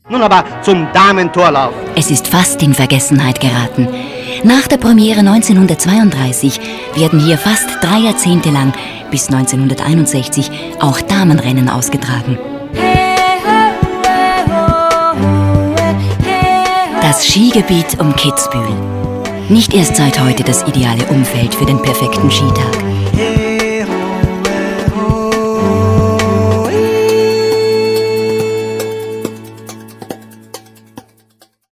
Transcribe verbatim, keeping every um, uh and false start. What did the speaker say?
Nun aber zum Damentorlauf. Es ist fast in Vergessenheit geraten. Nach der Premiere neunzehnhundertzweiunddreißig werden hier fast drei Jahrzehnte lang, bis neunzehnhunderteinundsechzig, auch Damenrennen ausgetragen. Das Skigebiet um Kitzbühel. Nicht erst seit heute das ideale Umfeld für den perfekten Skitag.